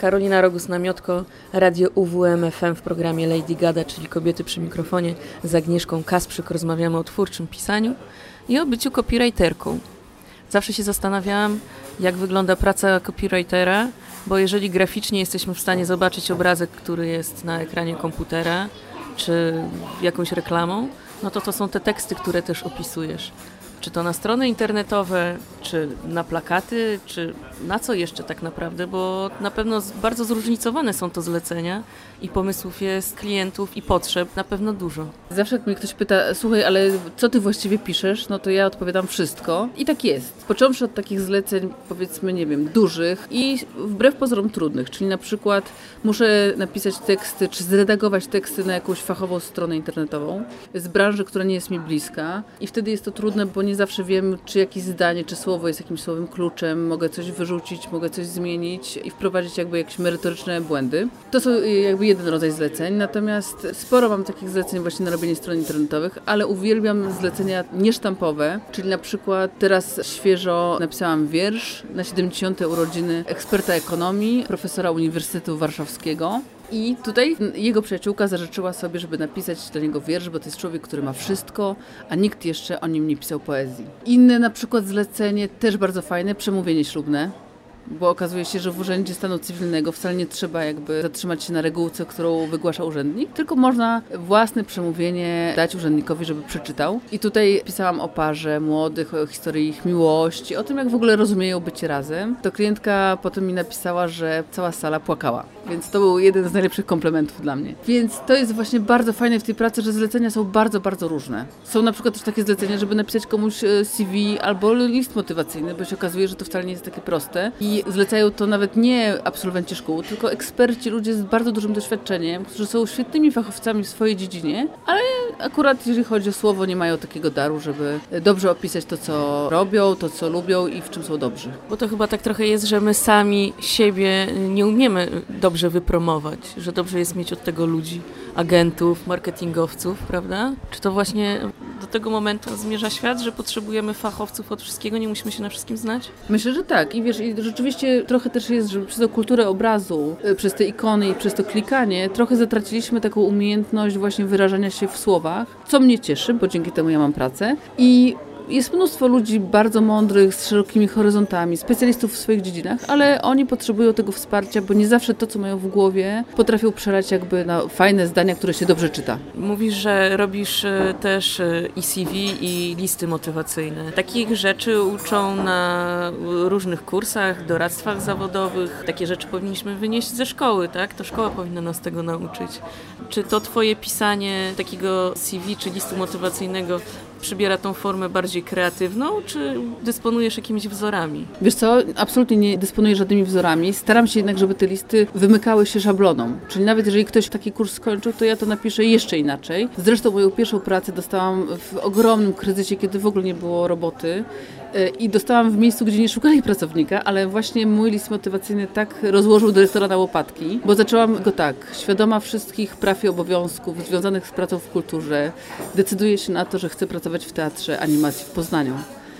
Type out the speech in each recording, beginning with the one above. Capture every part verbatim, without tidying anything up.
Karolina Rogus-Namiotko, Radio U W M F M w programie Lady Gada, czyli Kobiety przy mikrofonie. Z Agnieszką Kasprzyk rozmawiamy o twórczym pisaniu i o byciu copywriterką. Zawsze się zastanawiałam, jak wygląda praca copywritera, bo jeżeli graficznie jesteśmy w stanie zobaczyć obrazek, który jest na ekranie komputera, czy jakąś reklamą, no to to są te teksty, które też opisujesz. Czy to na strony internetowe, czy na plakaty, czy na co jeszcze tak naprawdę, bo na pewno bardzo zróżnicowane są to zlecenia i pomysłów jest klientów i potrzeb na pewno dużo. Zawsze jak mnie ktoś pyta, słuchaj, ale co ty właściwie piszesz, no to ja odpowiadam wszystko i tak jest. Począwszy od takich zleceń, powiedzmy, nie wiem, dużych i wbrew pozorom trudnych, czyli na przykład muszę napisać teksty, czy zredagować teksty na jakąś fachową stronę internetową z branży, która nie jest mi bliska i wtedy jest to trudne, bo nie zawsze wiem, czy jakieś zdanie, czy słowo jest jakimś słowem kluczem, mogę coś wyrzucić, mogę coś zmienić i wprowadzić jakby jakieś merytoryczne błędy. To są jakby jeden rodzaj zleceń, natomiast sporo mam takich zleceń właśnie na robienie stron internetowych, ale uwielbiam zlecenia niesztampowe, czyli na przykład teraz świeżo napisałam wiersz na siedemdziesiąte urodziny eksperta ekonomii, profesora Uniwersytetu Warszawskiego. I tutaj jego przyjaciółka zażyczyła sobie, żeby napisać dla niego wiersz, bo to jest człowiek, który ma wszystko, a nikt jeszcze o nim nie pisał poezji. Inne na przykład zlecenie, też bardzo fajne, przemówienie ślubne. Bo okazuje się, że w Urzędzie Stanu Cywilnego wcale nie trzeba jakby zatrzymać się na regułce, którą wygłasza urzędnik, tylko można własne przemówienie dać urzędnikowi, żeby przeczytał. I tutaj pisałam o parze młodych, o historii ich miłości, o tym, jak w ogóle rozumieją bycie razem. To klientka potem mi napisała, że cała sala płakała. Więc to był jeden z najlepszych komplementów dla mnie. Więc to jest właśnie bardzo fajne w tej pracy, że zlecenia są bardzo, bardzo różne. Są na przykład też takie zlecenia, żeby napisać komuś C V albo list motywacyjny, bo się okazuje, że to wcale nie jest takie proste. I zlecają to nawet nie absolwenci szkół, tylko eksperci, ludzie z bardzo dużym doświadczeniem, którzy są świetnymi fachowcami w swojej dziedzinie, ale akurat jeżeli chodzi o słowo, nie mają takiego daru, żeby dobrze opisać to, co robią, to, co lubią i w czym są dobrzy. Bo to chyba tak trochę jest, że my sami siebie nie umiemy dobrze wypromować, że dobrze jest mieć od tego ludzi, agentów, marketingowców, prawda? Czy to właśnie do tego momentu zmierza świat, że potrzebujemy fachowców od wszystkiego, nie musimy się na wszystkim znać? Myślę, że tak. I wiesz, i rzeczywiście trochę też jest, że przez tą kulturę obrazu, przez te ikony i przez to klikanie, trochę zatraciliśmy taką umiejętność właśnie wyrażania się w słowach, co mnie cieszy, bo dzięki temu ja mam pracę. I jest mnóstwo ludzi bardzo mądrych, z szerokimi horyzontami, specjalistów w swoich dziedzinach, ale oni potrzebują tego wsparcia, bo nie zawsze to, co mają w głowie, potrafią przelać jakby na fajne zdania, które się dobrze czyta. Mówisz, że robisz też i C V i listy motywacyjne. Takich rzeczy uczą na różnych kursach, doradztwach zawodowych. Takie rzeczy powinniśmy wynieść ze szkoły, tak? To szkoła powinna nas tego nauczyć. Czy to twoje pisanie takiego C V czy listu motywacyjnego przybiera tą formę bardziej kreatywną, czy dysponujesz jakimiś wzorami? Wiesz co, absolutnie nie dysponuję żadnymi wzorami. Staram się jednak, żeby te listy wymykały się szablonom. Czyli nawet jeżeli ktoś taki kurs skończył, to ja to napiszę jeszcze inaczej. Zresztą moją pierwszą pracę dostałam w ogromnym kryzysie, kiedy w ogóle nie było roboty. I dostałam w miejscu, gdzie nie szukali pracownika, ale właśnie mój list motywacyjny tak rozłożył dyrektora na łopatki, bo zaczęłam go tak, świadoma wszystkich praw i obowiązków związanych z pracą w kulturze, decyduję się na to, że chcę pracować w Teatrze Animacji w Poznaniu.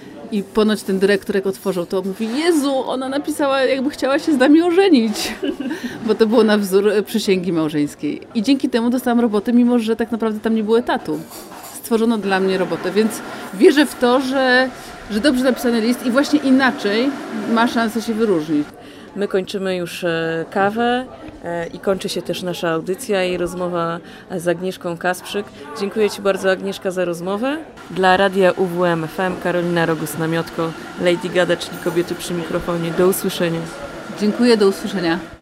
I ponoć ten dyrektor, jak otworzył to, mówi: Jezu, ona napisała, jakby chciała się z nami ożenić, bo to było na wzór przysięgi małżeńskiej. I dzięki temu dostałam robotę, mimo że tak naprawdę tam nie było etatu. Stworzono dla mnie robotę, więc wierzę w to, że że dobrze napisany list i właśnie inaczej ma szansę się wyróżnić. My kończymy już kawę i kończy się też nasza audycja i rozmowa z Agnieszką Kasprzyk. Dziękuję Ci bardzo, Agnieszka, za rozmowę. Dla Radia U W M F M Karolina Rogus-Namiotko, Lady Gada, czyli Kobiety przy mikrofonie. Do usłyszenia. Dziękuję, do usłyszenia.